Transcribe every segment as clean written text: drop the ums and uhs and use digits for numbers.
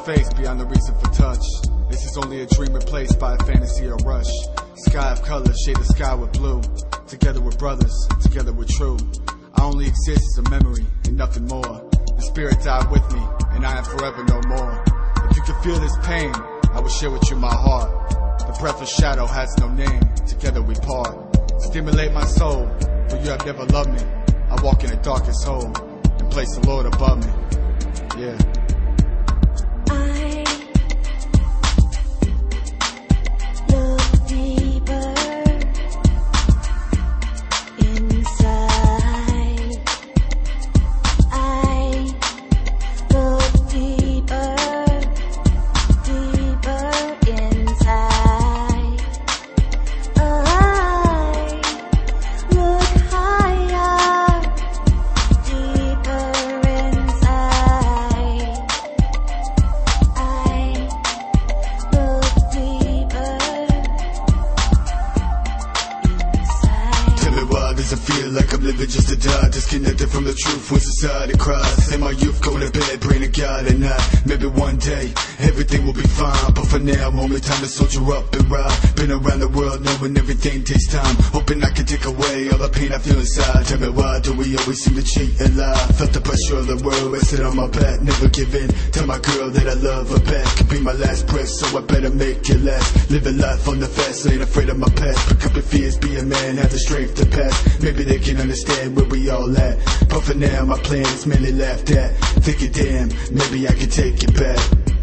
face beyond the reason for touch. This is only a dream replaced by a fantasy or rush. Sky of colors, shade the sky with blue. Together we're brothers, together we're true. I only exist as a memory and nothing more. The spirit died with me, and I am forever no more. If you can feel this pain, I will share with you my heart. The breath of shadow has no name, together we part. Stimulate my soul, for you have never loved me. I walk in the darkest hole, and place the Lord above me. Yeah. Does it feel like I'm living just to die? Disconnected from the truth when society cries. In my youth going to bed, praying to God at night. Maybe one day, everything will be fine. But for now, only time to soldier up and ride. Been around the world knowing everything takes time. Hoping I can take away all the pain I feel inside. Tell me why do we always seem to cheat and lie? Felt the pressure of the world rested on my back. Never give in, tell my girl that I love her back. Could be my last breath, so I better make it last. Living life on the fast, ain't afraid of my past. Pick up your fears, be a man, have the strength to pass. Maybe they can understand where we all at. But for now my plan is mainly laughed at. Thinking damn, maybe I can take it back.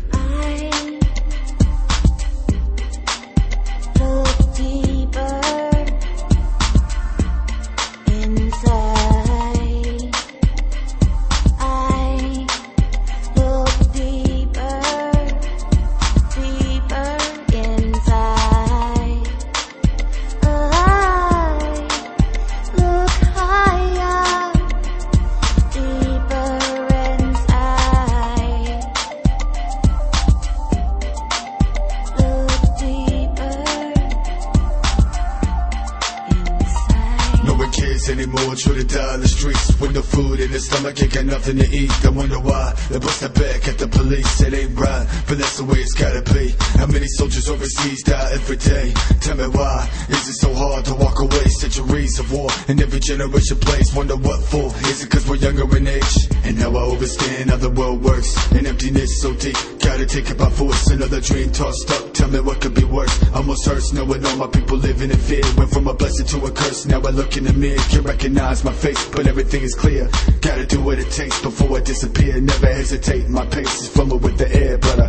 Anymore, true to die in the streets with no food in the stomach, ain't got nothing to eat. I wonder why they bust their back at the police. It ain't right, but that's the way it's gotta be. How many soldiers overseas die every day? Tell me why is it so hard to walk away? Centuries of war and every generation plays. Wonder what for? Is it cause we're younger in age? And now I understand how the world works. An emptiness so deep, gotta take it by force. Another dream tossed up, tell me what could be worse. Almost hurts knowing all my people living in fear. Went from a blessing to a curse, now I look in the mirror. Can't recognize my face, but everything is clear. Gotta do what it takes before I disappear. Never hesitate, my pace is fumbling with the air, brother.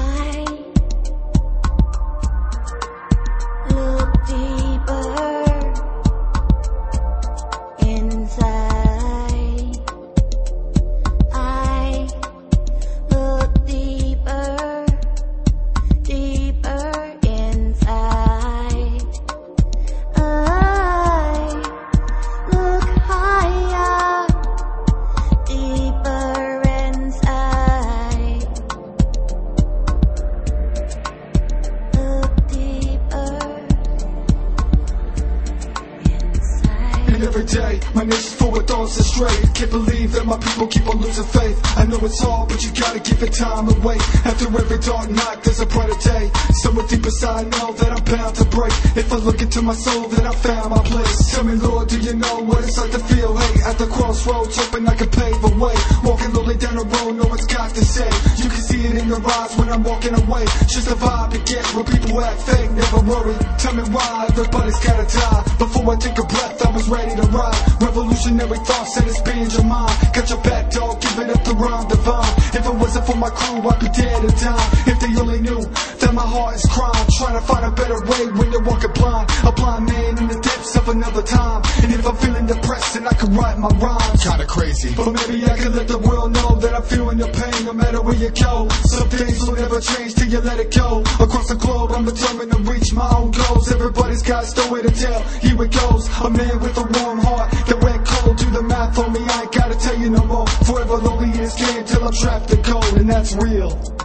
Every day, my nation's full with thoughts astray. Can't believe that my people keep on losing faith. I know it's hard, but you gotta give it time and wait. After every dark night, there's a brighter day. Somewhere deep inside, I know that I'm bound to break. If I look into my soul, then I found my place. Tell me, Lord, do you know what it's like to feel hate? At the crossroads, hoping I can pave a way. Walking slowly down the road, know what's got to say. You can see it in your eyes when I'm walking away. Just a vibe to get where people act fake. Never worry, tell me why everybody's gotta die. Before I take a breath, I was ready to ride. Revolutionary thoughts that expand your mind. Got your back, dog, give it up to rhyme divine. If it wasn't for my crew, I'd be dead and dying. If they only knew that my heart is crying, trying to find a better way when you're walking blind. A blind man in the depths of another time. And if I'm feeling depressed, then I can write my rhymes. Kinda crazy, but maybe I can let the world know that I'm feeling your pain no matter where you go. Some things will never change till you let it go. Across the globe, I'm determined to reach my own goals. Everybody's got a story to tell, here it goes. A man with a warm heart that went cold. Do the math on me, I ain't gotta tell you no more. Forever lonely in this game till I'm trapped in cold, and that's real.